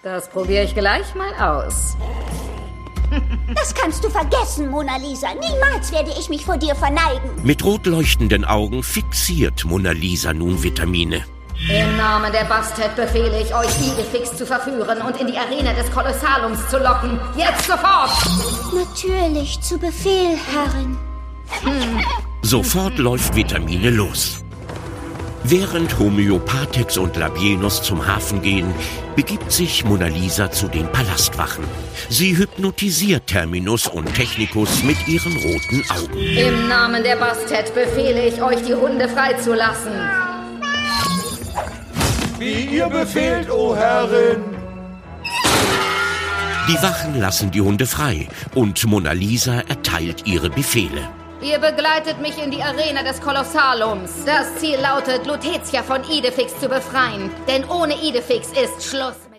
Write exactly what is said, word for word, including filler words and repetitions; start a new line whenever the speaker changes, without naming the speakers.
Das probiere ich gleich mal aus.
Das kannst du vergessen, Mona Lisa. Niemals werde ich mich vor dir verneigen.
Mit rot leuchtenden Augen fixiert Mona Lisa nun Vitamine.
Im Namen der Bastet befehle ich euch, Idefix zu verführen und in die Arena des Kolossalums zu locken. Jetzt sofort!
Natürlich, zu Befehl, Herrin.
Hm.
Sofort läuft Vitamine los. Während Homöopatix und Labienus zum Hafen gehen, begibt sich Mona Lisa zu den Palastwachen. Sie hypnotisiert Terminus und Technicus mit ihren roten Augen.
Im Namen der Bastet befehle ich euch, die Hunde freizulassen.
Wie ihr befehlt, o Herrin.
Die Wachen lassen die Hunde frei und Mona Lisa erteilt ihre Befehle.
Ihr begleitet mich in die Arena des Kolossalums. Das Ziel lautet, Lutetia von Idefix zu befreien. Denn ohne Idefix ist Schluss.